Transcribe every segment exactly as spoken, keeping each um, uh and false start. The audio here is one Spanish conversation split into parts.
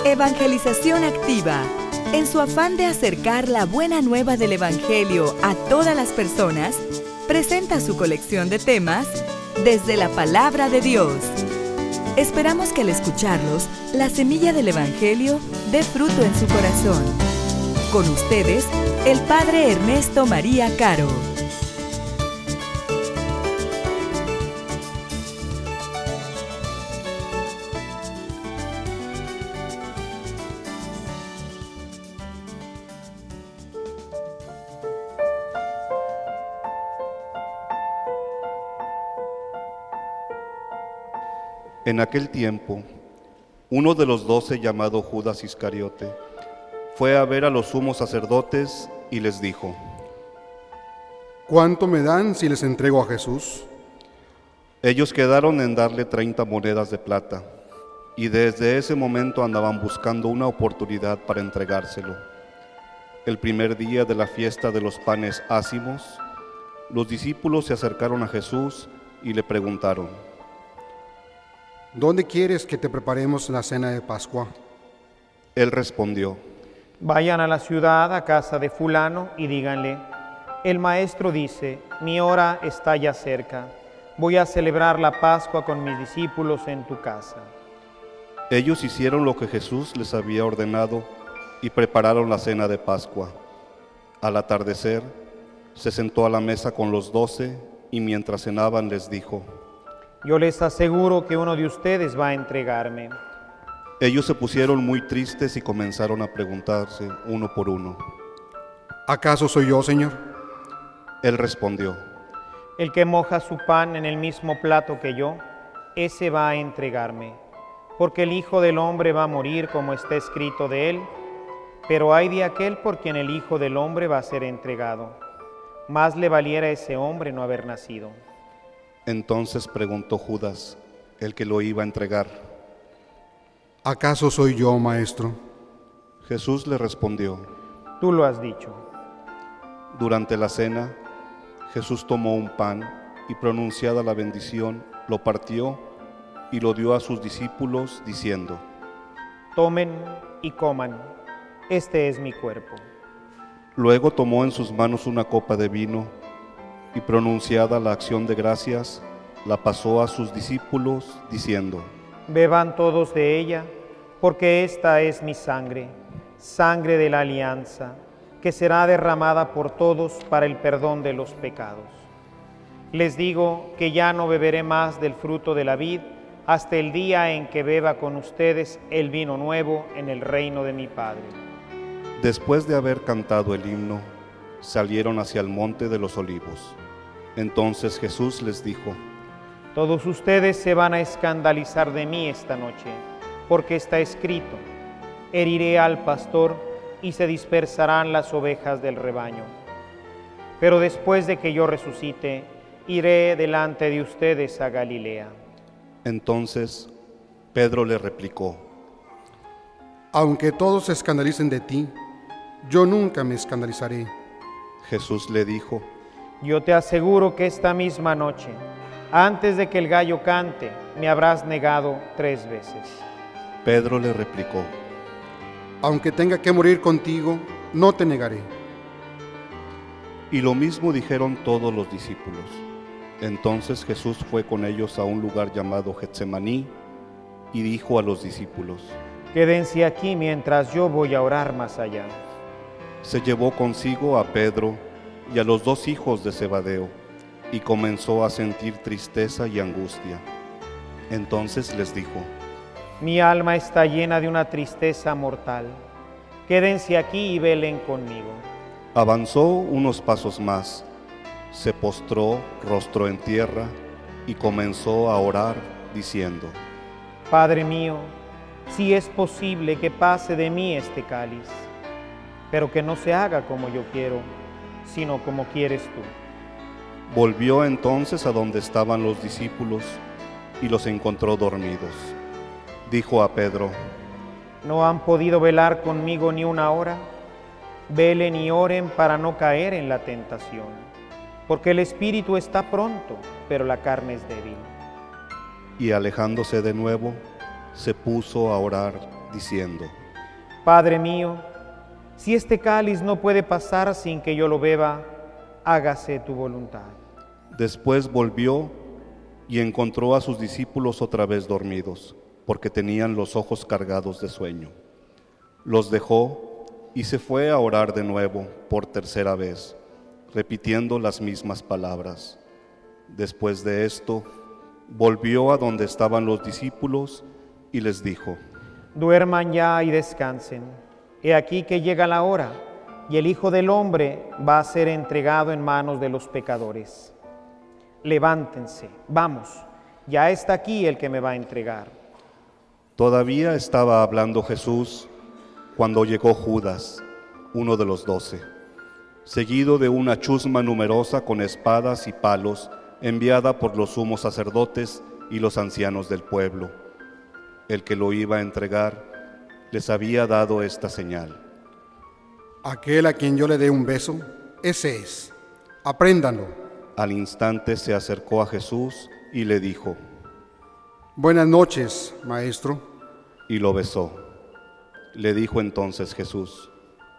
Evangelización Activa, en su afán de acercar la buena nueva del Evangelio a todas las personas, presenta su colección de temas desde la Palabra de Dios. Esperamos que al escucharlos, la semilla del Evangelio dé fruto en su corazón. Con ustedes, el Padre Ernesto María Caro. En aquel tiempo, uno de los doce, llamado Judas Iscariote, fue a ver a los sumos sacerdotes y les dijo: ¿Cuánto me dan si les entrego a Jesús? Ellos quedaron en darle treinta monedas de plata, y desde ese momento andaban buscando una oportunidad para entregárselo. El primer día de la fiesta de los panes ácimos, los discípulos se acercaron a Jesús y le preguntaron: ¿Dónde quieres que te preparemos la cena de Pascua? Él respondió: Vayan a la ciudad, a casa de fulano, y díganle: el maestro dice, mi hora está ya cerca, voy a celebrar la Pascua con mis discípulos en tu casa. Ellos hicieron lo que Jesús les había ordenado y prepararon la cena de Pascua. Al atardecer, se sentó a la mesa con los doce y mientras cenaban les dijo: Yo les aseguro que uno de ustedes va a entregarme. Ellos se pusieron muy tristes y comenzaron a preguntarse uno por uno: ¿Acaso soy yo, Señor? Él respondió: El que moja su pan en el mismo plato que yo, ese va a entregarme. Porque el Hijo del Hombre va a morir como está escrito de él, pero ay de aquel por quien el Hijo del Hombre va a ser entregado. Más le valiera a ese hombre no haber nacido. Entonces preguntó Judas, el que lo iba a entregar: ¿Acaso soy yo, maestro? Jesús le respondió: Tú lo has dicho. Durante la cena, Jesús tomó un pan y, pronunciada la bendición, lo partió y lo dio a sus discípulos, diciendo: Tomen y coman, este es mi cuerpo. Luego tomó en sus manos una copa de vino y, pronunciada la acción de gracias, la pasó a sus discípulos, diciendo: Beban todos de ella, porque esta es mi sangre, sangre de la alianza, que será derramada por todos para el perdón de los pecados. Les digo que ya no beberé más del fruto de la vid hasta el día en que beba con ustedes el vino nuevo en el reino de mi Padre. Después de haber cantado el himno, salieron hacia el monte de los olivos. Entonces Jesús les dijo: Todos ustedes se van a escandalizar de mí esta noche, porque está escrito: heriré al pastor y se dispersarán las ovejas del rebaño. Pero después de que yo resucite, iré delante de ustedes a Galilea. Entonces Pedro le replicó: Aunque todos se escandalicen de ti, yo nunca me escandalizaré. Jesús le dijo: Yo te aseguro que esta misma noche, antes de que el gallo cante, me habrás negado tres veces. Pedro le replicó: Aunque tenga que morir contigo, no te negaré. Y lo mismo dijeron todos los discípulos. Entonces Jesús fue con ellos a un lugar llamado Getsemaní y dijo a los discípulos: Quédense aquí mientras yo voy a orar más allá. Se llevó consigo a Pedro y a los dos hijos de Zebedeo, y comenzó a sentir tristeza y angustia. Entonces les dijo: Mi alma está llena de una tristeza mortal. Quédense aquí y velen conmigo. Avanzó unos pasos más, se postró rostro en tierra y comenzó a orar, diciendo: Padre mío, si es posible que pase de mí este cáliz, pero que no se haga como yo quiero, sino como quieres tú. Volvió entonces a donde estaban los discípulos y los encontró dormidos. Dijo a Pedro: ¿No han podido velar conmigo ni una hora? Velen y oren para no caer en la tentación, porque el espíritu está pronto, pero la carne es débil. Y alejándose de nuevo, se puso a orar, diciendo: Padre mío, si este cáliz no puede pasar sin que yo lo beba, hágase tu voluntad. Después volvió y encontró a sus discípulos otra vez dormidos, porque tenían los ojos cargados de sueño. Los dejó y se fue a orar de nuevo por tercera vez, repitiendo las mismas palabras. Después de esto, volvió a donde estaban los discípulos y les dijo: Duerman ya y descansen. He aquí que llega la hora, y el Hijo del Hombre va a ser entregado en manos de los pecadores. Levántense, vamos, ya está aquí el que me va a entregar. Todavía estaba hablando Jesús cuando llegó Judas, uno de los doce, seguido de una chusma numerosa con espadas y palos, enviada por los sumos sacerdotes y los ancianos del pueblo. El que lo iba a entregar les había dado esta señal: Aquel a quien yo le dé un beso, ese es. Apréndanlo. Al instante se acercó a Jesús y le dijo: Buenas noches, maestro. Y lo besó. Le dijo entonces Jesús: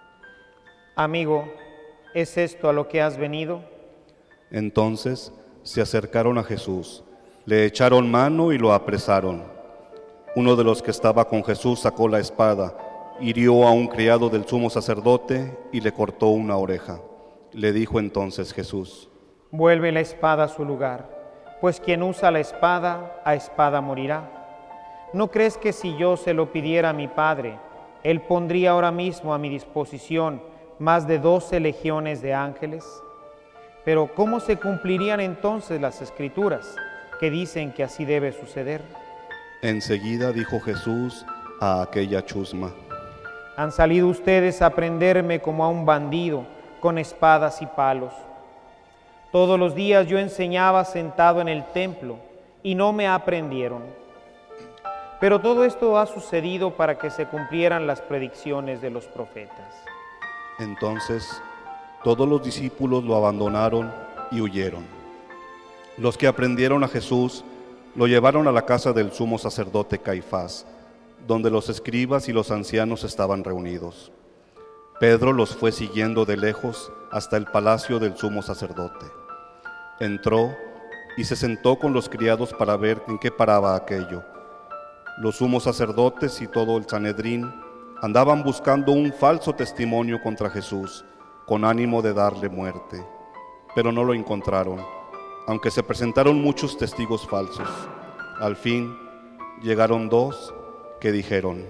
Amigo, ¿es esto a lo que has venido? Entonces se acercaron a Jesús, le echaron mano y lo apresaron. Uno de los que estaba con Jesús sacó la espada, hirió a un criado del sumo sacerdote y le cortó una oreja. Le dijo entonces Jesús: Vuelve la espada a su lugar, pues quien usa la espada, a espada morirá. ¿No crees que si yo se lo pidiera a mi Padre, Él pondría ahora mismo a mi disposición más de doce legiones de ángeles? Pero ¿cómo se cumplirían entonces las Escrituras que dicen que así debe suceder? Enseguida dijo Jesús a aquella chusma: Han salido ustedes a prenderme como a un bandido, con espadas y palos. Todos los días yo enseñaba sentado en el templo, y no me aprendieron. Pero todo esto ha sucedido para que se cumplieran las predicciones de los profetas. Entonces todos los discípulos lo abandonaron y huyeron. Los que aprendieron a Jesús lo llevaron a la casa del sumo sacerdote Caifás, donde los escribas y los ancianos estaban reunidos. Pedro los fue siguiendo de lejos hasta el palacio del sumo sacerdote. Entró y se sentó con los criados para ver en qué paraba aquello. Los sumos sacerdotes y todo el Sanedrín andaban buscando un falso testimonio contra Jesús, con ánimo de darle muerte, pero no lo encontraron, aunque se presentaron muchos testigos falsos. Al fin llegaron dos que dijeron: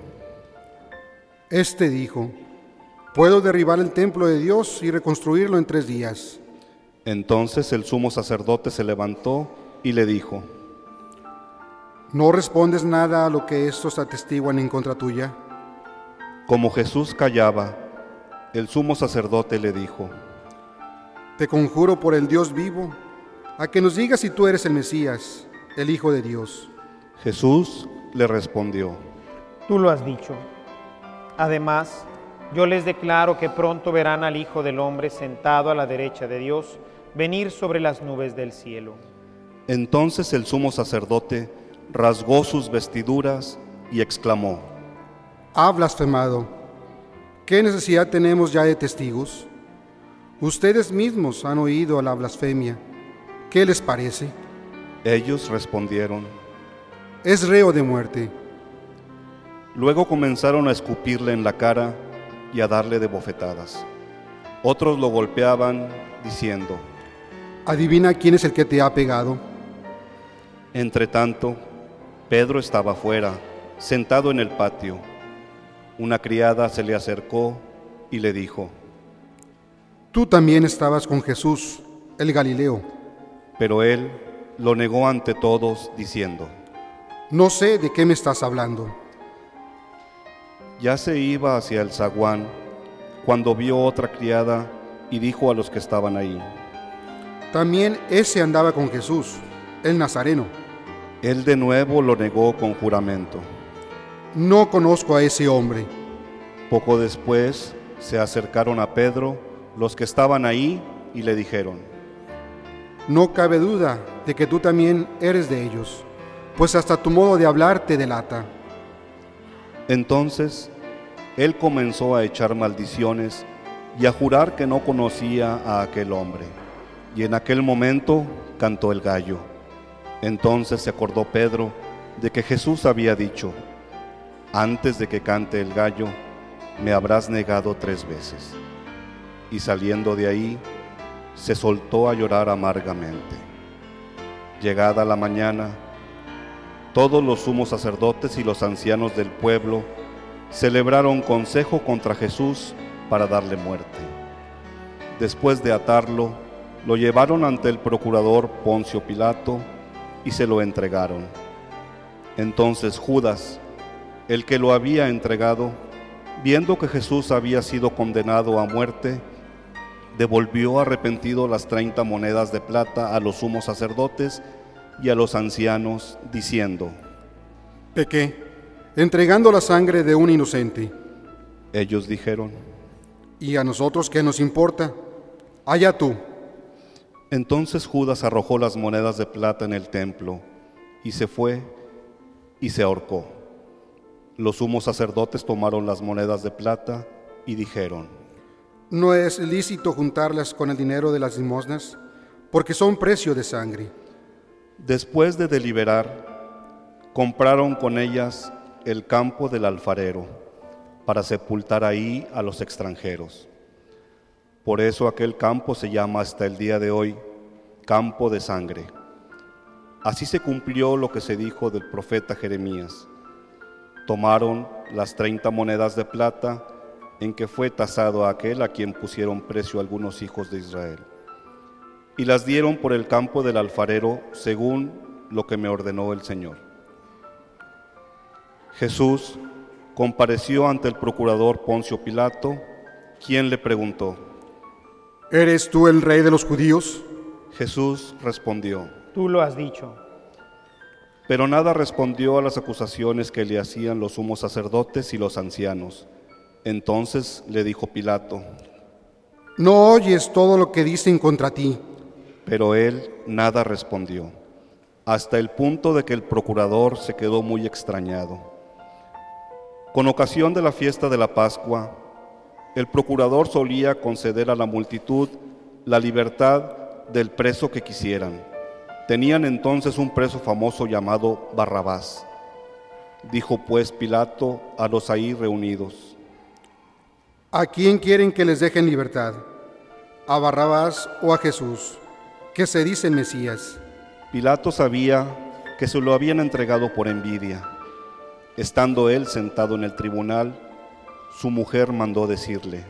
Este dijo: Puedo derribar el templo de Dios y reconstruirlo en tres días. Entonces el sumo sacerdote se levantó y le dijo: ¿No respondes nada a lo que estos atestiguan en contra tuya? Como Jesús callaba, el sumo sacerdote le dijo: Te conjuro por el Dios vivo, a que nos digas si tú eres el Mesías, el Hijo de Dios. Jesús le respondió: Tú lo has dicho. Además, yo les declaro que pronto verán al Hijo del Hombre sentado a la derecha de Dios, venir sobre las nubes del cielo. Entonces el sumo sacerdote rasgó sus vestiduras y exclamó: Ha blasfemado. ¿Qué necesidad tenemos ya de testigos? Ustedes mismos han oído la blasfemia. ¿Qué les parece? Ellos respondieron: Es reo de muerte. Luego comenzaron a escupirle en la cara y a darle de bofetadas. Otros lo golpeaban, diciendo: Adivina quién es el que te ha pegado. Entretanto, Pedro estaba fuera, sentado en el patio. Una criada se le acercó y le dijo: Tú también estabas con Jesús, el Galileo. Pero él lo negó ante todos, diciendo: No sé de qué me estás hablando. Ya se iba hacia el zaguán cuando vio otra criada y dijo a los que estaban ahí: También ese andaba con Jesús, el Nazareno. Él de nuevo lo negó con juramento. No conozco a ese hombre. Poco después se acercaron a Pedro los que estaban ahí y le dijeron: No cabe duda de que tú también eres de ellos, pues hasta tu modo de hablar te delata. Entonces él comenzó a echar maldiciones y a jurar que no conocía a aquel hombre. Y en aquel momento cantó el gallo. Entonces se acordó Pedro de que Jesús había dicho: antes de que cante el gallo, me habrás negado tres veces. Y saliendo de ahí, se soltó a llorar amargamente. Llegada la mañana, todos los sumos sacerdotes y los ancianos del pueblo celebraron consejo contra Jesús para darle muerte. Después de atarlo, lo llevaron ante el procurador Poncio Pilato y se lo entregaron. Entonces Judas, el que lo había entregado, viendo que Jesús había sido condenado a muerte, devolvió arrepentido las treinta monedas de plata a los sumos sacerdotes y a los ancianos, diciendo: pequé, entregando la sangre de un inocente. Ellos dijeron: ¿y a nosotros qué nos importa? Allá tú. Entonces Judas arrojó las monedas de plata en el templo y se fue y se ahorcó. Los sumos sacerdotes tomaron las monedas de plata y dijeron: no es lícito juntarlas con el dinero de las limosnas, porque son precio de sangre. Después de deliberar, compraron con ellas el campo del alfarero, para sepultar ahí a los extranjeros. Por eso aquel campo se llama hasta el día de hoy Campo de Sangre. Así se cumplió lo que se dijo del profeta Jeremías. Tomaron las treinta monedas de plata en que fue tasado a aquel a quien pusieron precio algunos hijos de Israel, y las dieron por el campo del alfarero según lo que me ordenó el Señor. Jesús compareció ante el procurador Poncio Pilato, quien le preguntó: ¿eres tú el rey de los judíos? Jesús respondió: tú lo has dicho. Pero nada respondió a las acusaciones que le hacían los sumos sacerdotes y los ancianos. Entonces le dijo Pilato: ¿no oyes todo lo que dicen contra ti? Pero él nada respondió, hasta el punto de que el procurador se quedó muy extrañado. Con ocasión de la fiesta de la Pascua, el procurador solía conceder a la multitud la libertad del preso que quisieran. Tenían entonces un preso famoso llamado Barrabás. Dijo pues Pilato a los ahí reunidos: ¿a quién quieren que les dejen libertad? ¿A Barrabás o a Jesús, que se dice el Mesías? Pilato sabía que se lo habían entregado por envidia. Estando él sentado en el tribunal, su mujer mandó decirle: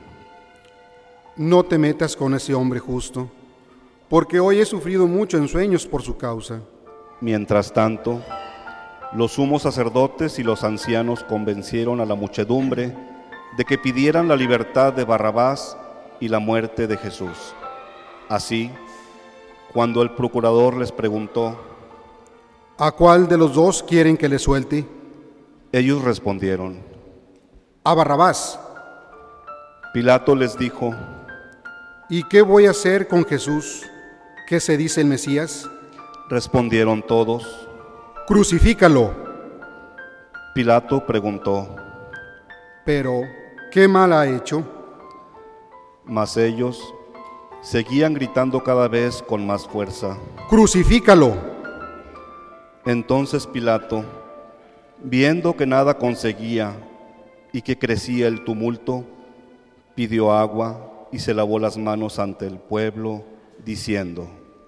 no te metas con ese hombre justo, porque hoy he sufrido mucho en sueños por su causa. Mientras tanto, los sumos sacerdotes y los ancianos convencieron a la muchedumbre de que pidieran la libertad de Barrabás y la muerte de Jesús. Así, cuando el procurador les preguntó: ¿a cuál de los dos quieren que le suelte? Ellos respondieron: a Barrabás. Pilato les dijo: ¿y qué voy a hacer con Jesús, que se dice el Mesías? Respondieron todos: crucifícalo. Pilato preguntó: pero, ¿qué mal ha hecho? Mas ellos seguían gritando cada vez con más fuerza: crucifícalo. Entonces Pilato, viendo que nada conseguía y que crecía el tumulto, pidió agua y se lavó las manos ante el pueblo, diciendo: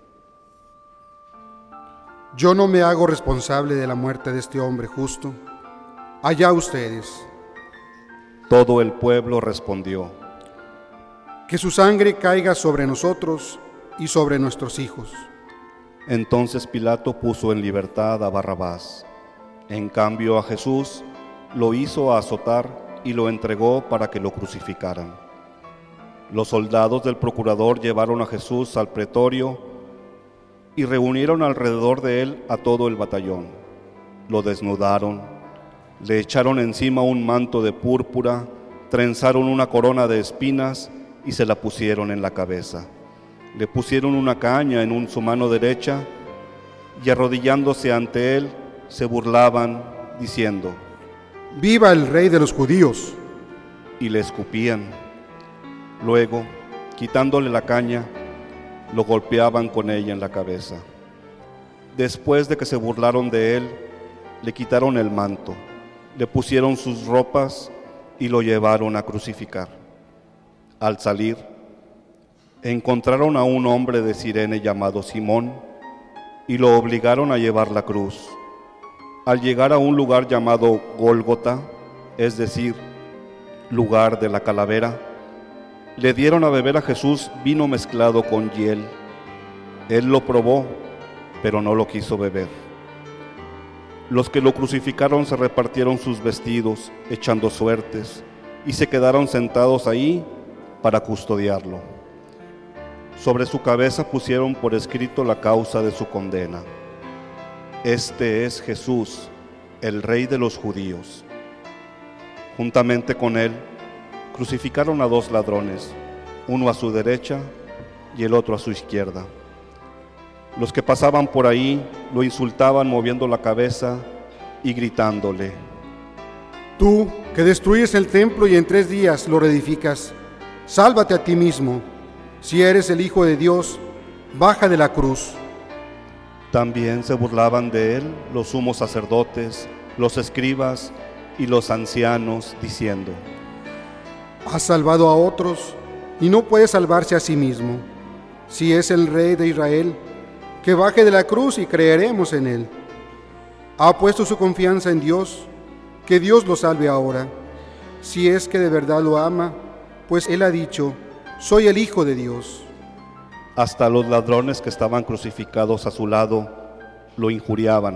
yo no me hago responsable de la muerte de este hombre justo. Allá ustedes. Todo el pueblo respondió: que su sangre caiga sobre nosotros y sobre nuestros hijos. Entonces Pilato puso en libertad a Barrabás. En cambio a Jesús lo hizo azotar y lo entregó para que lo crucificaran. Los soldados del procurador llevaron a Jesús al pretorio y reunieron alrededor de él a todo el batallón. Lo desnudaron, le echaron encima un manto de púrpura, trenzaron una corona de espinas y se la pusieron en la cabeza. Le pusieron una caña en un, su mano derecha y arrodillándose ante él se burlaban, diciendo: ¡viva el rey de los judíos! y le escupían. Luego, quitándole la caña, lo golpeaban con ella en la cabeza. Después de que se burlaron de él, le quitaron el manto, le pusieron sus ropas y lo llevaron a crucificar. Al salir, encontraron a un hombre de Cirene llamado Simón y lo obligaron a llevar la cruz. Al llegar a un lugar llamado Gólgota, es decir, lugar de la calavera, le dieron a beber a Jesús vino mezclado con hiel. Él lo probó, pero no lo quiso beber. Los que lo crucificaron se repartieron sus vestidos, echando suertes, y se quedaron sentados ahí para custodiarlo. Sobre su cabeza pusieron por escrito la causa de su condena: Este es Jesús, el Rey de los judíos. Juntamente con él, crucificaron a dos ladrones, uno a su derecha y el otro a su izquierda. Los que pasaban por ahí lo insultaban moviendo la cabeza y gritándole: Tú, que destruyes el templo y en tres días lo reedificas, sálvate a ti mismo. Si eres el Hijo de Dios, baja de la cruz. También se burlaban de él los sumos sacerdotes, los escribas y los ancianos, diciendo: Has salvado a otros y no puede salvarse a sí mismo. Si es el Rey de Israel, que baje de la cruz y creeremos en él. Ha puesto su confianza en Dios, que Dios lo salve ahora. Si es que de verdad lo ama, pues él ha dicho: soy el Hijo de Dios. Hasta los ladrones que estaban crucificados a su lado lo injuriaban.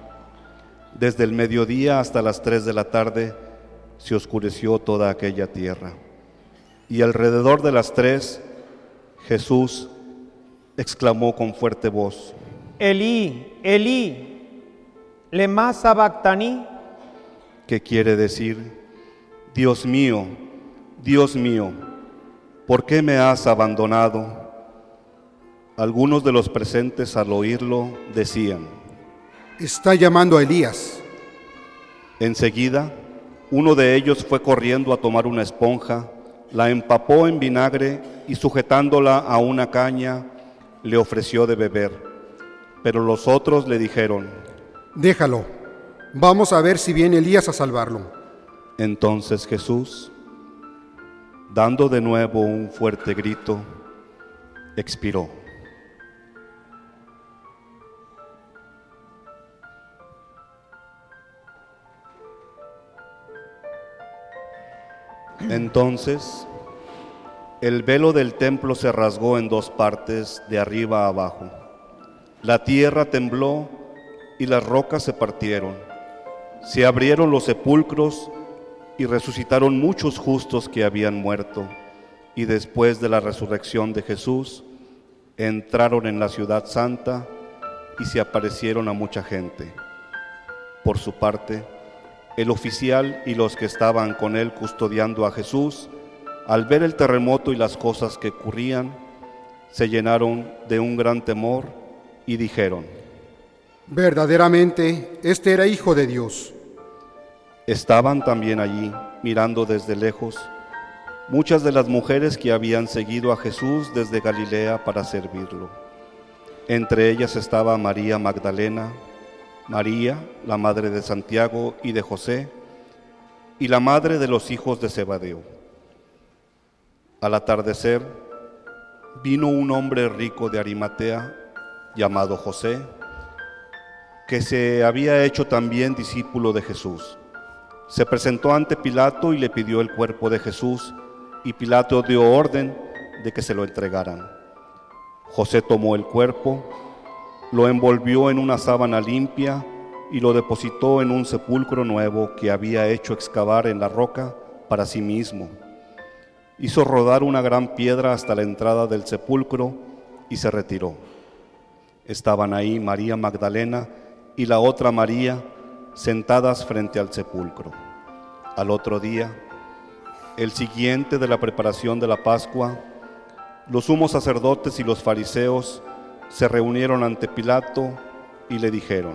Desde el mediodía hasta las tres de la tarde se oscureció toda aquella tierra. Y alrededor de las tres, Jesús exclamó con fuerte voz: Elí, Elí, lema sabactani, que quiere decir: Dios mío, Dios mío, ¿por qué me has abandonado? Algunos de los presentes al oírlo decían: Está llamando a Elías. Enseguida, uno de ellos fue corriendo a tomar una esponja, la empapó en vinagre y sujetándola a una caña, le ofreció de beber. Pero los otros le dijeron: Déjalo, vamos a ver si viene Elías a salvarlo. Entonces Jesús, dando de nuevo un fuerte grito, expiró. Entonces, el velo del templo se rasgó en dos partes, de arriba a abajo. La tierra tembló y las rocas se partieron. Se abrieron los sepulcros y resucitaron muchos justos que habían muerto. Y después de la resurrección de Jesús, entraron en la ciudad santa y se aparecieron a mucha gente. Por su parte, el oficial y los que estaban con él custodiando a Jesús, al ver el terremoto y las cosas que ocurrían, se llenaron de un gran temor y dijeron: Verdaderamente, este era Hijo de Dios. Estaban también allí, mirando desde lejos, muchas de las mujeres que habían seguido a Jesús desde Galilea para servirlo. Entre ellas estaba María Magdalena, María, la madre de Santiago y de José, y la madre de los hijos de Zebedeo. Al atardecer, vino un hombre rico de Arimatea, llamado José, que se había hecho también discípulo de Jesús. Se presentó ante Pilato y le pidió el cuerpo de Jesús, y Pilato dio orden de que se lo entregaran. José tomó el cuerpo, lo envolvió en una sábana limpia y lo depositó en un sepulcro nuevo que había hecho excavar en la roca para sí mismo. Hizo rodar una gran piedra hasta la entrada del sepulcro y se retiró. Estaban ahí María Magdalena y la otra María sentadas frente al sepulcro. Al otro día, el siguiente de la preparación de la Pascua, los sumos sacerdotes y los fariseos se reunieron ante Pilato y le dijeron: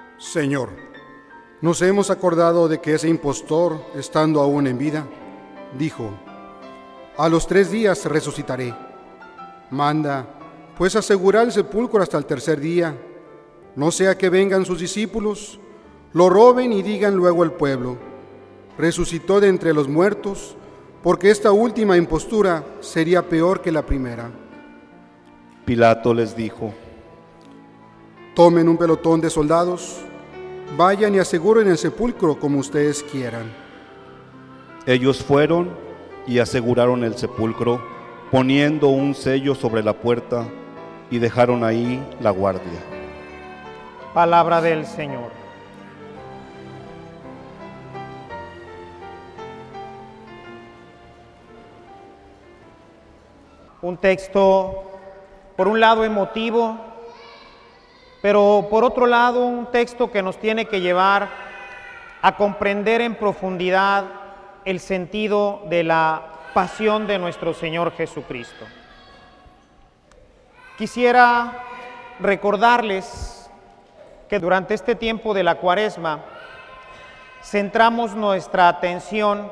Señor, nos hemos acordado de que ese impostor, estando aún en vida, dijo: a los tres días resucitaré. Manda, pues, asegurar el sepulcro hasta el tercer día, no sea que vengan sus discípulos, lo roben y digan luego al pueblo: resucitó de entre los muertos, porque esta última impostura sería peor que la primera. Pilato les dijo: tomen un pelotón de soldados, vayan y aseguren el sepulcro como ustedes quieran. Ellos fueron y aseguraron el sepulcro, poniendo un sello sobre la puerta, y dejaron ahí la guardia. Palabra del Señor. Un texto, por un lado, emotivo, pero por otro lado, un texto que nos tiene que llevar a comprender en profundidad el sentido de la pasión de nuestro Señor Jesucristo. Quisiera recordarles que durante este tiempo de la Cuaresma centramos nuestra atención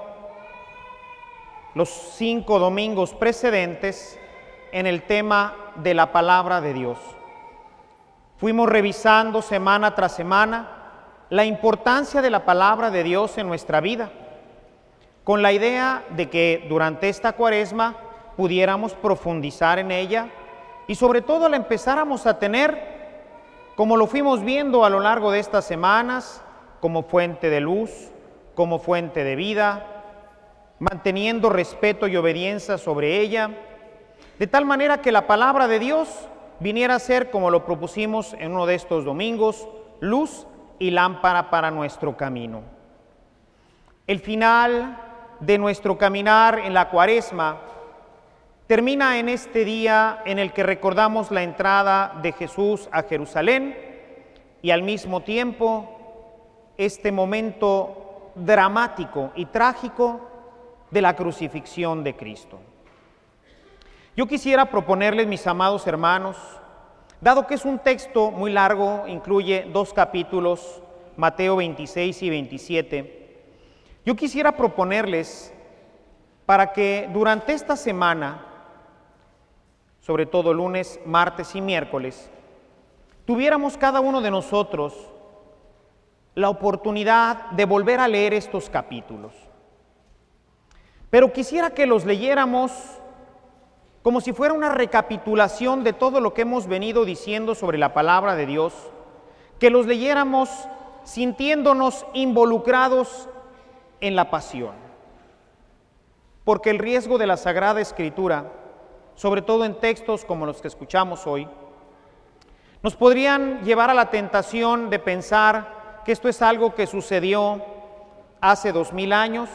los cinco domingos precedentes en el tema de la palabra de Dios. Fuimos revisando semana tras semana la importancia de la palabra de Dios en nuestra vida, con la idea de que durante esta Cuaresma pudiéramos profundizar en ella y sobre todo la empezáramos a tener, como lo fuimos viendo a lo largo de estas semanas, como fuente de luz, como fuente de vida, manteniendo respeto y obediencia sobre ella, de tal manera que la palabra de Dios viniera a ser, como lo propusimos en uno de estos domingos, luz y lámpara para nuestro camino. El final de nuestro caminar en la Cuaresma termina en este día en el que recordamos la entrada de Jesús a Jerusalén y al mismo tiempo este momento dramático y trágico de la crucifixión de Cristo. Yo quisiera proponerles, mis amados hermanos, dado que es un texto muy largo, incluye dos capítulos, Mateo veintiséis y veintisiete, yo quisiera proponerles para que durante esta semana, sobre todo lunes, martes y miércoles, tuviéramos cada uno de nosotros la oportunidad de volver a leer estos capítulos. Pero quisiera que los leyéramos como si fuera una recapitulación de todo lo que hemos venido diciendo sobre la palabra de Dios, que los leyéramos sintiéndonos involucrados en la pasión. Porque el riesgo de la Sagrada Escritura, sobre todo en textos como los que escuchamos hoy, nos podrían llevar a la tentación de pensar que esto es algo que sucedió hace dos mil años,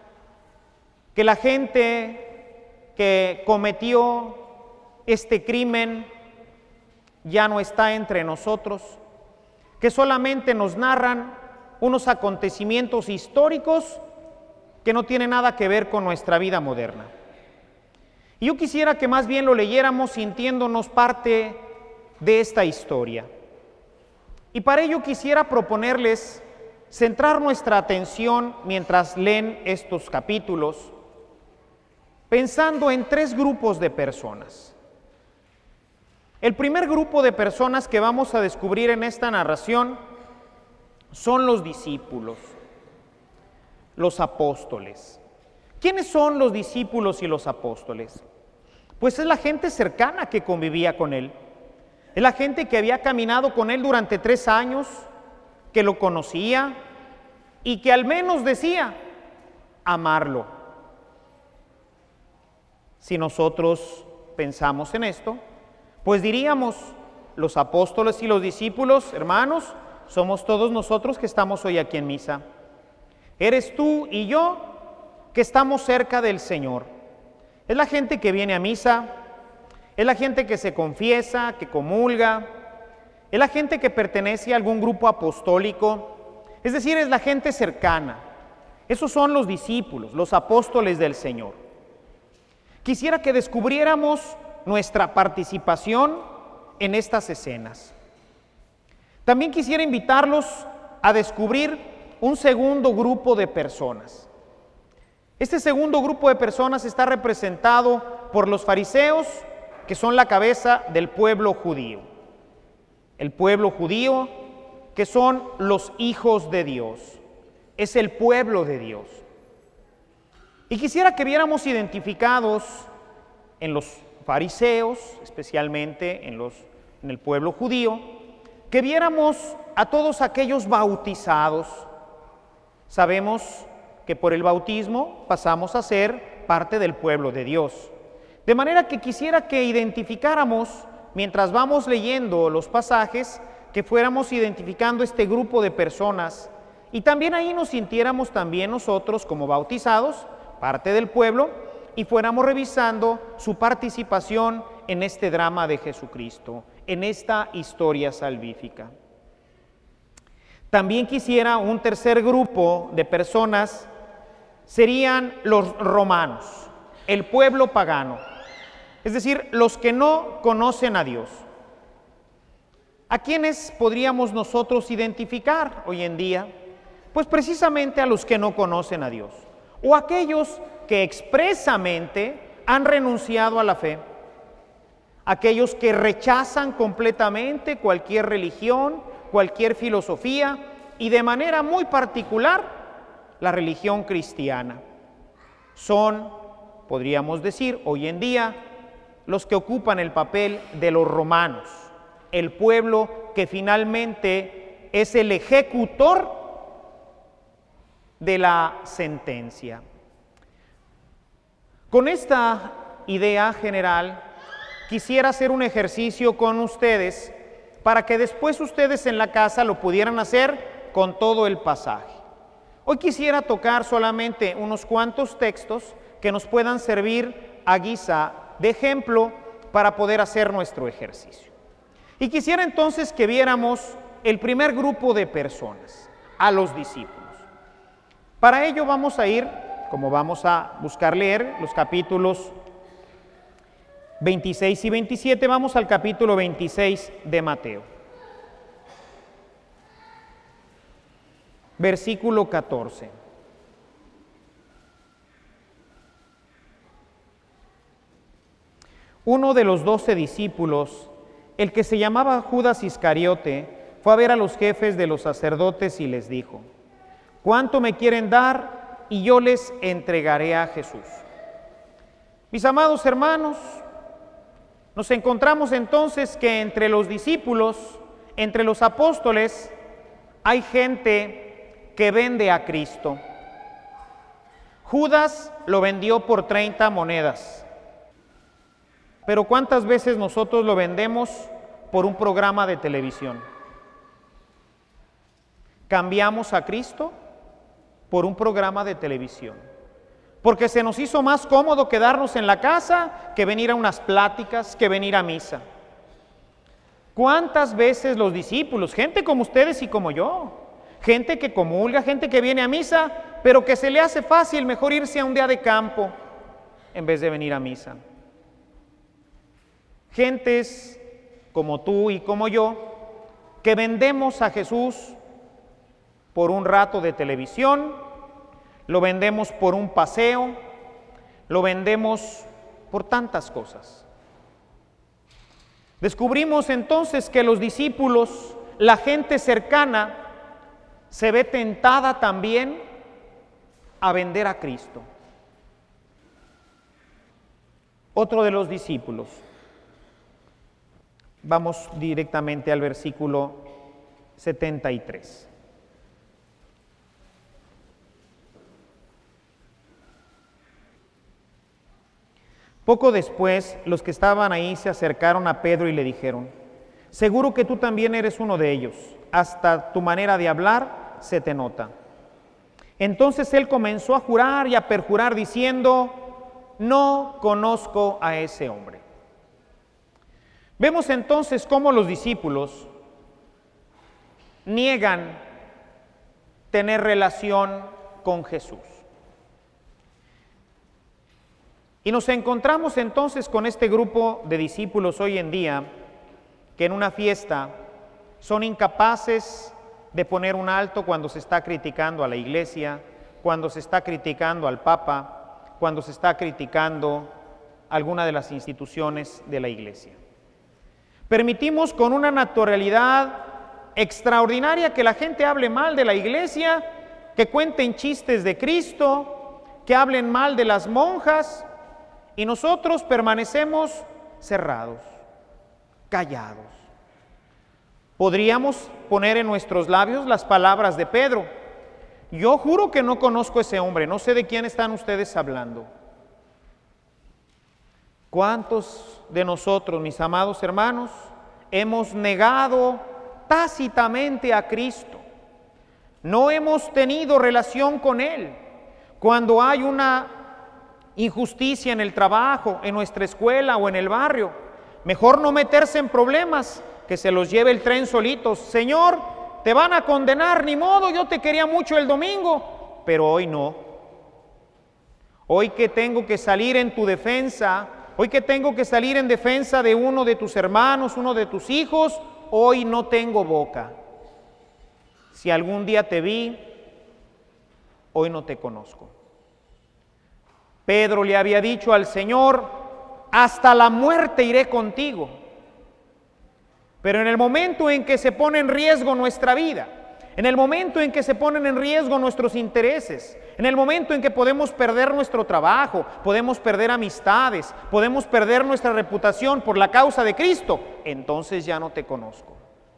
que la gente que cometió este crimen ya no está entre nosotros, que solamente nos narran unos acontecimientos históricos que no tienen nada que ver con nuestra vida moderna. Y yo quisiera que más bien lo leyéramos sintiéndonos parte de esta historia. Y para ello quisiera proponerles centrar nuestra atención mientras leen estos capítulos, pensando en tres grupos de personas. El primer grupo de personas que vamos a descubrir en esta narración son los discípulos, los apóstoles. ¿Quiénes son los discípulos y los apóstoles? Pues es la gente cercana que convivía con él. Es la gente que había caminado con él durante tres años, que lo conocía y que al menos decía amarlo. Si nosotros pensamos en esto, pues diríamos, los apóstoles y los discípulos, hermanos, somos todos nosotros que estamos hoy aquí en misa. Eres tú y yo que estamos cerca del Señor. Es la gente que viene a misa, es la gente que se confiesa, que comulga, es la gente que pertenece a algún grupo apostólico, es decir, es la gente cercana. Esos son los discípulos, los apóstoles del Señor. Quisiera que descubriéramos nuestra participación en estas escenas. También quisiera invitarlos a descubrir un segundo grupo de personas. Este segundo grupo de personas está representado por los fariseos, que son la cabeza del pueblo judío. El pueblo judío, que son los hijos de Dios. Es el pueblo de Dios. Y quisiera que viéramos identificados en los fariseos, especialmente en, los, en el pueblo judío, que viéramos a todos aquellos bautizados. Sabemos que por el bautismo pasamos a ser parte del pueblo de Dios. De manera que quisiera que identificáramos, mientras vamos leyendo los pasajes, que fuéramos identificando este grupo de personas y también ahí nos sintiéramos también nosotros como bautizados, parte del pueblo, y fuéramos revisando su participación en este drama de Jesucristo, en esta historia salvífica. También quisiera un tercer grupo de personas, serían los romanos, el pueblo pagano, es decir, los que no conocen a Dios. ¿A quiénes podríamos nosotros identificar hoy en día? Pues precisamente a los que no conocen a Dios, o aquellos que expresamente han renunciado a la fe, aquellos que rechazan completamente cualquier religión, cualquier filosofía y de manera muy particular la religión cristiana. Son, podríamos decir, hoy en día los que ocupan el papel de los romanos, el pueblo que finalmente es el ejecutor de la sentencia. Con esta idea general, quisiera hacer un ejercicio con ustedes para que después ustedes en la casa lo pudieran hacer con todo el pasaje. Hoy quisiera tocar solamente unos cuantos textos que nos puedan servir a guisa de ejemplo para poder hacer nuestro ejercicio. Y quisiera entonces que viéramos el primer grupo de personas, a los discípulos. Para ello vamos a ir, como vamos a buscar leer los capítulos veintiséis y veintisiete, vamos al capítulo veintiséis de Mateo. Versículo catorce. Uno de los doce discípulos, el que se llamaba Judas Iscariote, fue a ver a los jefes de los sacerdotes y les dijo: ¿cuánto me quieren dar? Y yo les entregaré a Jesús. Mis amados hermanos, nos encontramos entonces que entre los discípulos, entre los apóstoles, hay gente que vende a Cristo. Judas lo vendió por treinta monedas. Pero ¿cuántas veces nosotros lo vendemos por un programa de televisión? Cambiamos a Cristo por un programa de televisión, porque se nos hizo más cómodo quedarnos en la casa que venir a unas pláticas, que venir a misa. ¿Cuántas veces los discípulos, gente como ustedes y como yo, gente que comulga, gente que viene a misa, pero que se le hace fácil mejor irse a un día de campo en vez de venir a misa? Gentes como tú y como yo, que vendemos a Jesús por un rato de televisión, lo vendemos por un paseo, lo vendemos por tantas cosas. Descubrimos entonces que los discípulos, la gente cercana, se ve tentada también a vender a Cristo. Otro de los discípulos, vamos directamente al versículo setenta y tres. Poco después, los que estaban ahí se acercaron a Pedro y le dijeron: seguro que tú también eres uno de ellos, hasta tu manera de hablar se te nota. Entonces él comenzó a jurar y a perjurar diciendo: no conozco a ese hombre. Vemos entonces cómo los discípulos niegan tener relación con Jesús. Y nos encontramos entonces con este grupo de discípulos hoy en día que en una fiesta son incapaces de poner un alto cuando se está criticando a la iglesia, cuando se está criticando al Papa, cuando se está criticando alguna de las instituciones de la Iglesia. Permitimos con una naturalidad extraordinaria que la gente hable mal de la Iglesia, que cuenten chistes de Cristo, que hablen mal de las monjas, y nosotros permanecemos cerrados, callados. Podríamos poner en nuestros labios las palabras de Pedro: yo juro que no conozco a ese hombre, no sé de quién están ustedes hablando. ¿Cuántos de nosotros, mis amados hermanos, hemos negado tácitamente a Cristo? No hemos tenido relación con Él. Cuando hay una injusticia en el trabajo, en nuestra escuela o en el barrio, mejor no meterse en problemas, que se los lleve el tren solitos. Señor, te van a condenar, ni modo, yo te quería mucho el domingo, pero hoy no. Hoy que tengo que salir en tu defensa, hoy que tengo que salir en defensa de uno de tus hermanos, uno de tus hijos, hoy no tengo boca. Si algún día te vi, hoy no te conozco. Pedro le había dicho al Señor: hasta la muerte iré contigo. Pero en el momento en que se pone en riesgo nuestra vida, en el momento en que se ponen en riesgo nuestros intereses, en el momento en que podemos perder nuestro trabajo, podemos perder amistades, podemos perder nuestra reputación por la causa de Cristo, entonces ya no te conozco.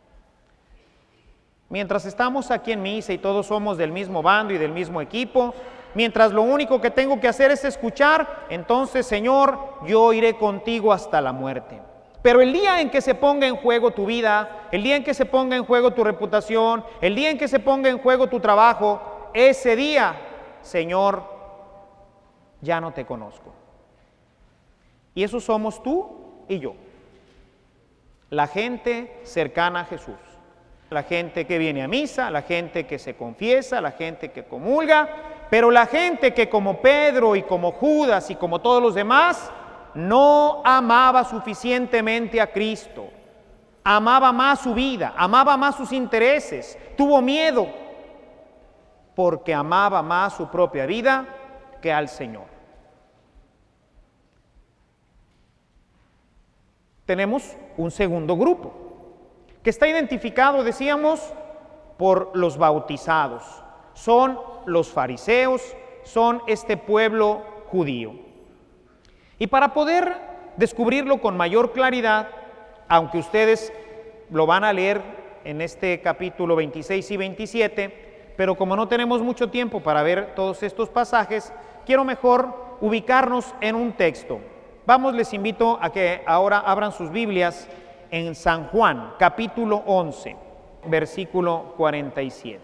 Mientras estamos aquí en misa y todos somos del mismo bando y del mismo equipo, mientras lo único que tengo que hacer es escuchar, entonces, Señor, yo iré contigo hasta la muerte. Pero el día en que se ponga en juego tu vida, el día en que se ponga en juego tu reputación, el día en que se ponga en juego tu trabajo, ese día, Señor, ya no te conozco. Y eso somos tú y yo, la gente cercana a Jesús, la gente que viene a misa, la gente que se confiesa, la gente que comulga, pero la gente que como Pedro y como Judas y como todos los demás, no amaba suficientemente a Cristo, amaba más su vida, amaba más sus intereses, tuvo miedo, porque amaba más su propia vida que al Señor. Tenemos un segundo grupo, que está identificado, decíamos, por los bautizados. Son los fariseos, son este pueblo judío. Y para poder descubrirlo con mayor claridad, aunque ustedes lo van a leer en este capítulo veintiséis y veintisiete, pero como no tenemos mucho tiempo para ver todos estos pasajes, quiero mejor ubicarnos en un texto. Vamos, les invito a que ahora abran sus Biblias en San Juan, capítulo once, versículo cuarenta y siete.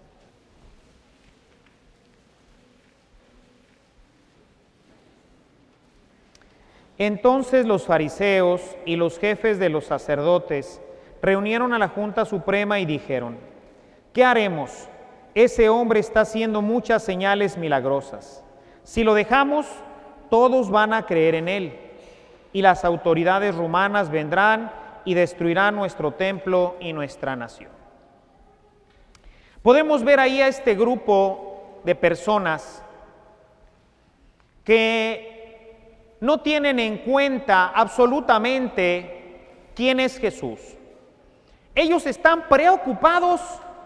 Entonces los fariseos y los jefes de los sacerdotes reunieron a la Junta Suprema y dijeron: ¿qué haremos? Ese hombre está haciendo muchas señales milagrosas. Si lo dejamos, todos van a creer en él, y las autoridades romanas vendrán y destruirán nuestro templo y nuestra nación. Podemos ver ahí a este grupo de personas que no tienen en cuenta absolutamente quién es Jesús. Ellos están preocupados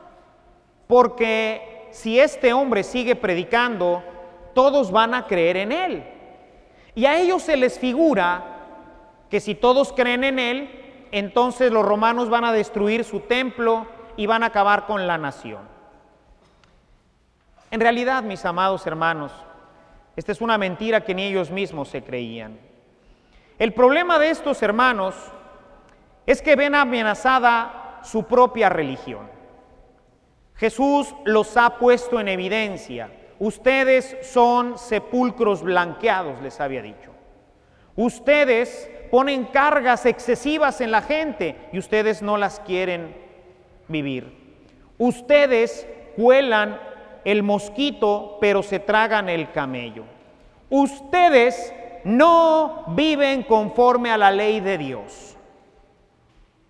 porque si este hombre sigue predicando, todos van a creer en él. Y a ellos se les figura que si todos creen en él, entonces los romanos van a destruir su templo y van a acabar con la nación. En realidad, mis amados hermanos, esta es una mentira que ni ellos mismos se creían. El problema de estos hermanos es que ven amenazada su propia religión. Jesús los ha puesto en evidencia. Ustedes son sepulcros blanqueados, les había dicho. Ustedes ponen cargas excesivas en la gente y ustedes no las quieren vivir. Ustedes cuelan el mosquito, pero se tragan el camello. Ustedes no viven conforme a la ley de Dios.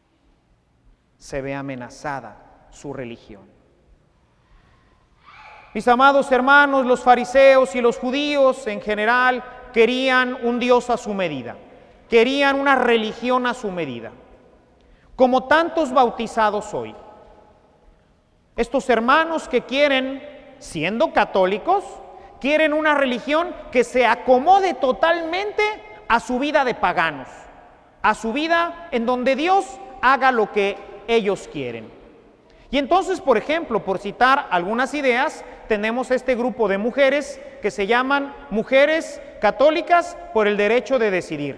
Se ve amenazada su religión. Mis amados hermanos, los fariseos y los judíos en general querían un Dios a su medida, querían una religión a su medida, como tantos bautizados hoy. Estos hermanos que quieren, siendo católicos, quieren una religión que se acomode totalmente a su vida de paganos, a su vida en donde Dios haga lo que ellos quieren. Y entonces, por ejemplo, por citar algunas ideas, tenemos este grupo de mujeres que se llaman Mujeres Católicas por el Derecho de Decidir.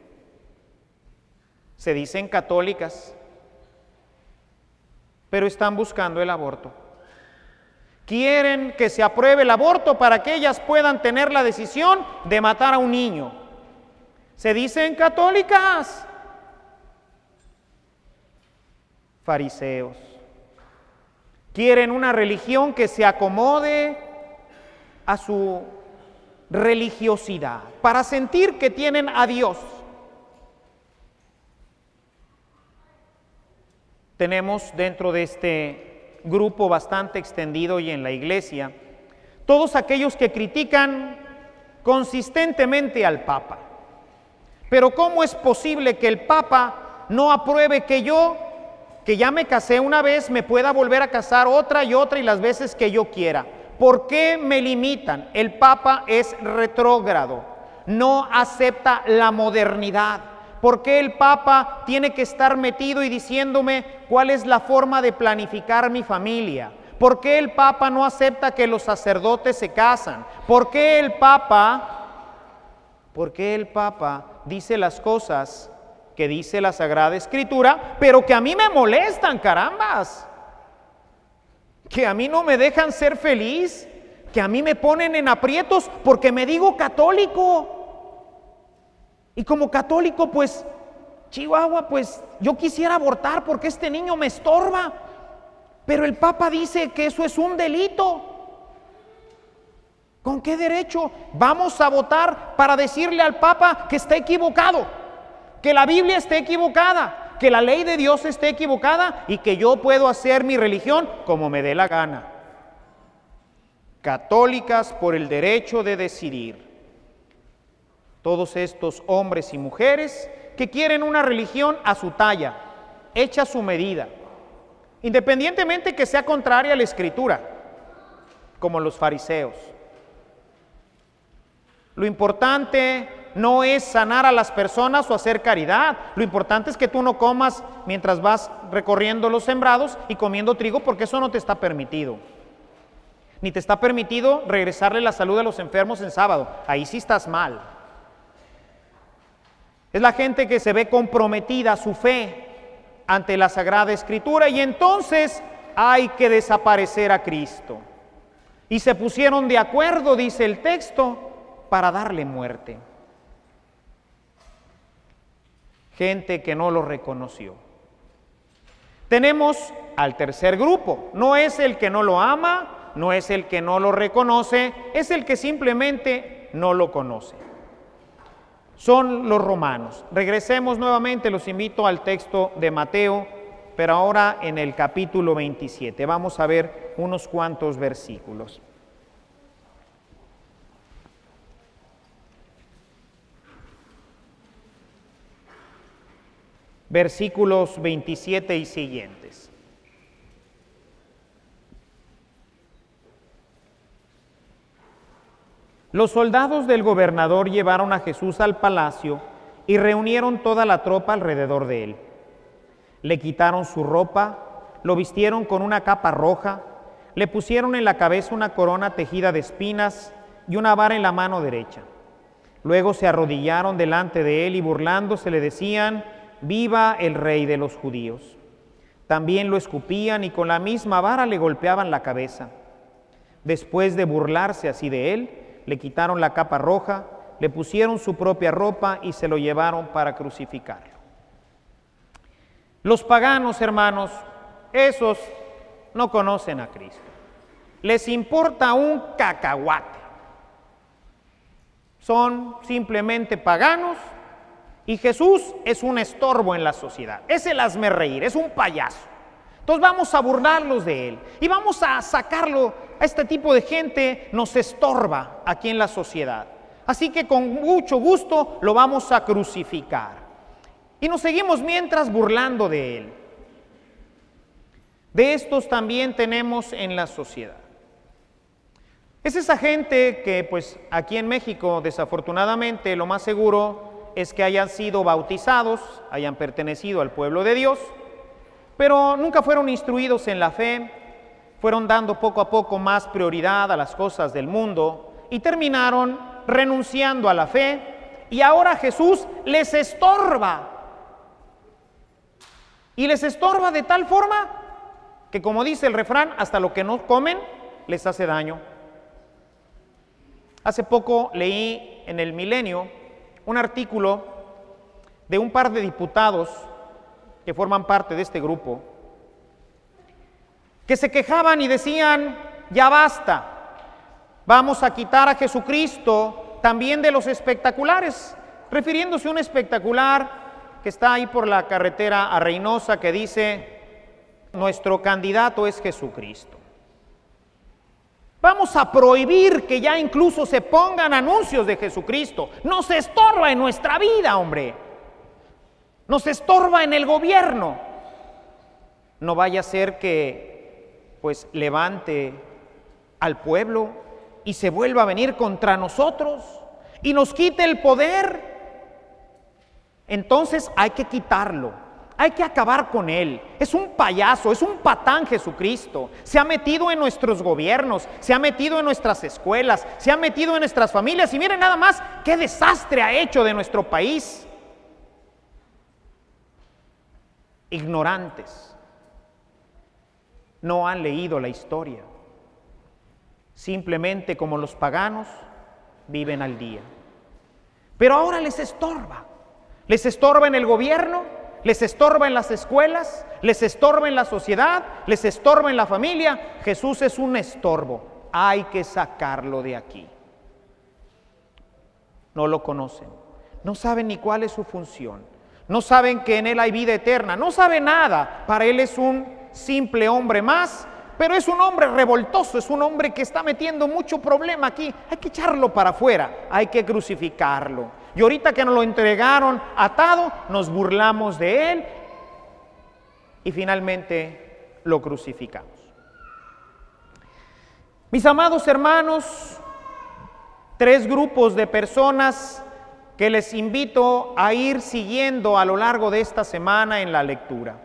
Se dicen católicas, pero están buscando el aborto. Quieren que se apruebe el aborto para que ellas puedan tener la decisión de matar a un niño. Se dicen católicas. Fariseos. Quieren una religión que se acomode a su religiosidad, para sentir que tienen a Dios. Tenemos dentro de este grupo bastante extendido y en la iglesia, todos aquellos que critican consistentemente al Papa. Pero ¿cómo es posible que el Papa no apruebe que yo, que ya me casé una vez, me pueda volver a casar otra y otra y las veces que yo quiera? ¿Por qué me limitan? El Papa es retrógrado, no acepta la modernidad. ¿Por qué el Papa tiene que estar metido y diciéndome cuál es la forma de planificar mi familia? ¿Por qué el Papa no acepta que los sacerdotes se casan? ¿Por qué el Papa, por qué el Papa dice las cosas que dice la Sagrada Escritura, pero que a mí me molestan, carambas? Que a mí no me dejan ser feliz, que a mí me ponen en aprietos porque me digo católico. Y como católico, pues, Chihuahua, pues, yo quisiera abortar porque este niño me estorba. Pero el Papa dice que eso es un delito. ¿Con qué derecho vamos a votar para decirle al Papa que está equivocado? Que la Biblia esté equivocada, que la ley de Dios esté equivocada y que yo puedo hacer mi religión como me dé la gana. Católicas por el derecho de decidir. Todos estos hombres y mujeres que quieren una religión a su talla, hecha a su medida, independientemente que sea contraria a la Escritura, como los fariseos. Lo importante no es sanar a las personas o hacer caridad. Lo importante es que tú no comas mientras vas recorriendo los sembrados y comiendo trigo, porque eso no te está permitido. Ni te está permitido regresarle la salud a los enfermos en sábado. Ahí sí estás mal. Es la gente que se ve comprometida a su fe ante la Sagrada Escritura y entonces hay que desaparecer a Cristo. Y se pusieron de acuerdo, dice el texto, para darle muerte. Gente que no lo reconoció. Tenemos al tercer grupo. No es el que no lo ama, no es el que no lo reconoce, es el que simplemente no lo conoce. Son los romanos. Regresemos nuevamente, los invito al texto de Mateo, pero ahora en el capítulo veintisiete. Vamos a ver unos cuantos versículos. Versículos veintisiete y siguientes. Los soldados del gobernador llevaron a Jesús al palacio y reunieron toda la tropa alrededor de él. Le quitaron su ropa, lo vistieron con una capa roja, le pusieron en la cabeza una corona tejida de espinas y una vara en la mano derecha. Luego se arrodillaron delante de él y burlándose le decían: «Viva el rey de los judíos». También lo escupían y con la misma vara le golpeaban la cabeza. Después de burlarse así de él, le quitaron la capa roja, le pusieron su propia ropa y se lo llevaron para crucificarlo. Los paganos, hermanos, esos no conocen a Cristo. Les importa un cacahuate. Son simplemente paganos y Jesús es un estorbo en la sociedad. Es el hazmerreír, es un payaso. Entonces vamos a burlarlos de Él y vamos a sacarlo. A este tipo de gente nos estorba aquí en la sociedad. Así que con mucho gusto lo vamos a crucificar. Y nos seguimos mientras burlando de Él. De estos también tenemos en la sociedad. Es esa gente que pues aquí en México desafortunadamente lo más seguro es que hayan sido bautizados, hayan pertenecido al pueblo de Dios, pero nunca fueron instruidos en la fe, fueron dando poco a poco más prioridad a las cosas del mundo y terminaron renunciando a la fe y ahora Jesús les estorba. Y les estorba de tal forma que, como dice el refrán, hasta lo que no comen les hace daño. Hace poco leí en el Milenio un artículo de un par de diputados que forman parte de este grupo, que se quejaban y decían, ya basta, vamos a quitar a Jesucristo también de los espectaculares, refiriéndose a un espectacular que está ahí por la carretera a Reynosa que dice, nuestro candidato es Jesucristo. Vamos a prohibir que ya incluso se pongan anuncios de Jesucristo. Nos estorba en nuestra vida, hombre. Nos estorba en el gobierno. No vaya a ser que pues levante al pueblo y se vuelva a venir contra nosotros y nos quite el poder. Entonces hay que quitarlo. Hay que acabar con él. Es un payaso, es un patán Jesucristo. Se ha metido en nuestros gobiernos, se ha metido en nuestras escuelas, se ha metido en nuestras familias. Y miren nada más qué desastre ha hecho de nuestro país. Ignorantes. No han leído la historia. Simplemente como los paganos viven al día. Pero ahora les estorba. Les estorba en el gobierno. Les estorba en las escuelas, les estorba en la sociedad, les estorba en la familia. Jesús es un estorbo, hay que sacarlo de aquí. No lo conocen, no saben ni cuál es su función, no saben que en Él hay vida eterna, no saben nada. Para Él es un simple hombre más, pero es un hombre revoltoso, es un hombre que está metiendo mucho problema aquí. Hay que echarlo para afuera, hay que crucificarlo. Y ahorita que nos lo entregaron atado, nos burlamos de Él y finalmente lo crucificamos. Mis amados hermanos, tres grupos de personas que les invito a ir siguiendo a lo largo de esta semana en la lectura.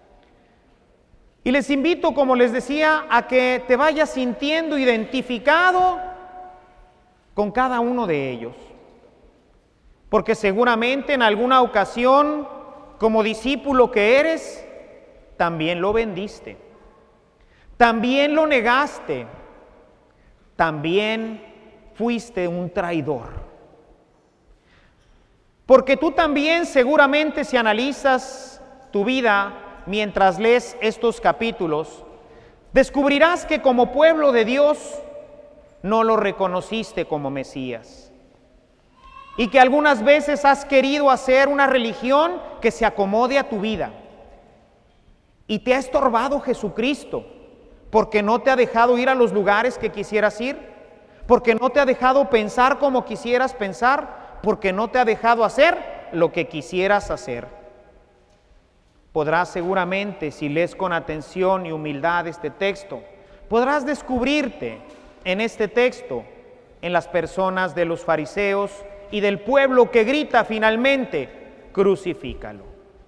Y les invito, como les decía, a que te vayas sintiendo identificado con cada uno de ellos. Porque seguramente en alguna ocasión, como discípulo que eres, también lo vendiste, también lo negaste, también fuiste un traidor. Porque tú también seguramente, si analizas tu vida mientras lees estos capítulos, descubrirás que como pueblo de Dios no lo reconociste como Mesías. Y que algunas veces has querido hacer una religión que se acomode a tu vida. Y te ha estorbado Jesucristo, porque no te ha dejado ir a los lugares que quisieras ir, porque no te ha dejado pensar como quisieras pensar, porque no te ha dejado hacer lo que quisieras hacer. Podrás seguramente, si lees con atención y humildad este texto, podrás descubrirte en este texto, en las personas de los fariseos y del pueblo que grita finalmente, crucifícalo.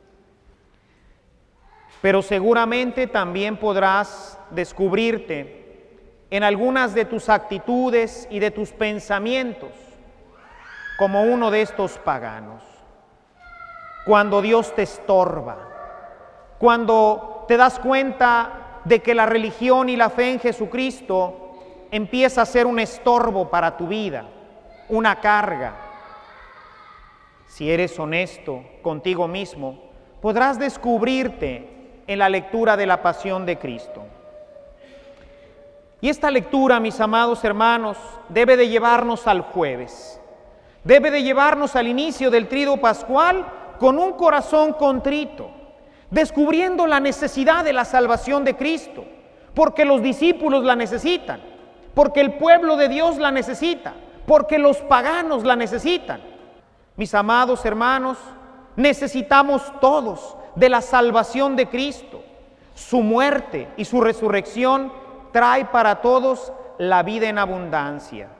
Pero seguramente también podrás descubrirte en algunas de tus actitudes y de tus pensamientos como uno de estos paganos. Cuando Dios te estorba, cuando te das cuenta de que la religión y la fe en Jesucristo empieza a ser un estorbo para tu vida, una carga. Si eres honesto contigo mismo, podrás descubrirte en la lectura de la pasión de Cristo. Y esta lectura, mis amados hermanos, debe de llevarnos al jueves, debe de llevarnos al inicio del triduo pascual con un corazón contrito, descubriendo la necesidad de la salvación de Cristo, porque los discípulos la necesitan, porque el pueblo de Dios la necesita, porque los paganos la necesitan. Mis amados hermanos, necesitamos todos de la salvación de Cristo. Su muerte y su resurrección trae para todos la vida en abundancia.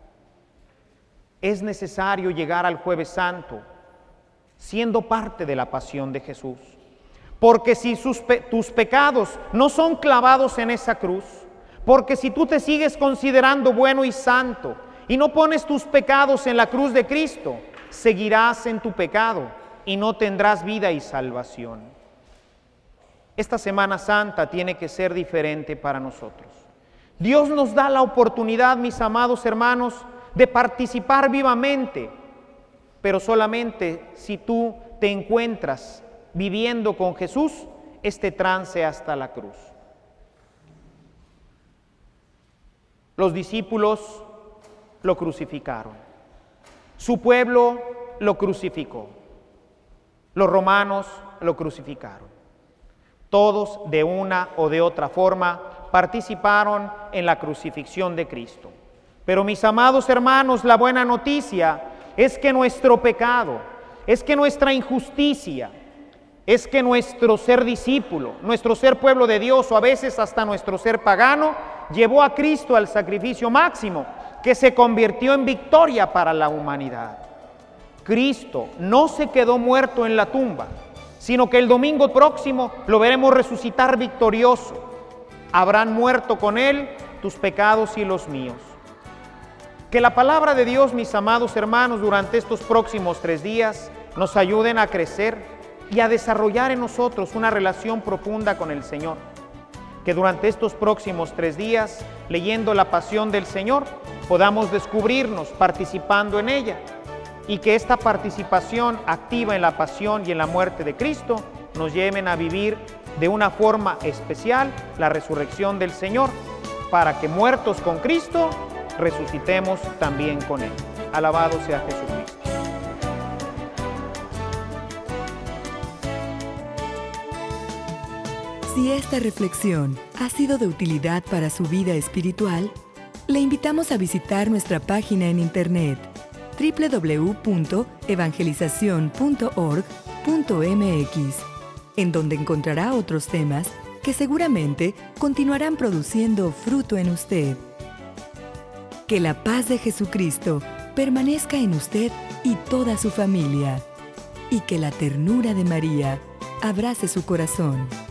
Es necesario llegar al Jueves Santo siendo parte de la pasión de Jesús. Porque si sus pe- tus pecados no son clavados en esa cruz, porque si tú te sigues considerando bueno y santo y no pones tus pecados en la cruz de Cristo, seguirás en tu pecado y no tendrás vida y salvación. Esta Semana Santa tiene que ser diferente para nosotros. Dios nos da la oportunidad, mis amados hermanos, de participar vivamente, pero solamente si tú te encuentras viviendo con Jesús este trance hasta la cruz. Los discípulos lo crucificaron, su pueblo lo crucificó, los romanos lo crucificaron. Todos de una o de otra forma participaron en la crucifixión de Cristo. Pero mis amados hermanos, la buena noticia es que nuestro pecado, es que nuestra injusticia, es que nuestro ser discípulo, nuestro ser pueblo de Dios o a veces hasta nuestro ser pagano, llevó a Cristo al sacrificio máximo que se convirtió en victoria para la humanidad. Cristo no se quedó muerto en la tumba, sino que el domingo próximo lo veremos resucitar victorioso. Habrán muerto con Él tus pecados y los míos. Que la palabra de Dios, mis amados hermanos, durante estos próximos tres días nos ayuden a crecer y a desarrollar en nosotros una relación profunda con el Señor. Que durante estos próximos tres días, leyendo la pasión del Señor, podamos descubrirnos participando en ella y que esta participación activa en la pasión y en la muerte de Cristo nos lleven a vivir de una forma especial la resurrección del Señor, para que muertos con Cristo, resucitemos también con Él. Alabado sea Jesucristo. Si esta reflexión ha sido de utilidad para su vida espiritual, le invitamos a visitar nuestra página en internet doble u doble u doble u punto evangelización punto org punto m x, en donde encontrará otros temas que seguramente continuarán produciendo fruto en usted. Que la paz de Jesucristo permanezca en usted y toda su familia, y que la ternura de María abrace su corazón.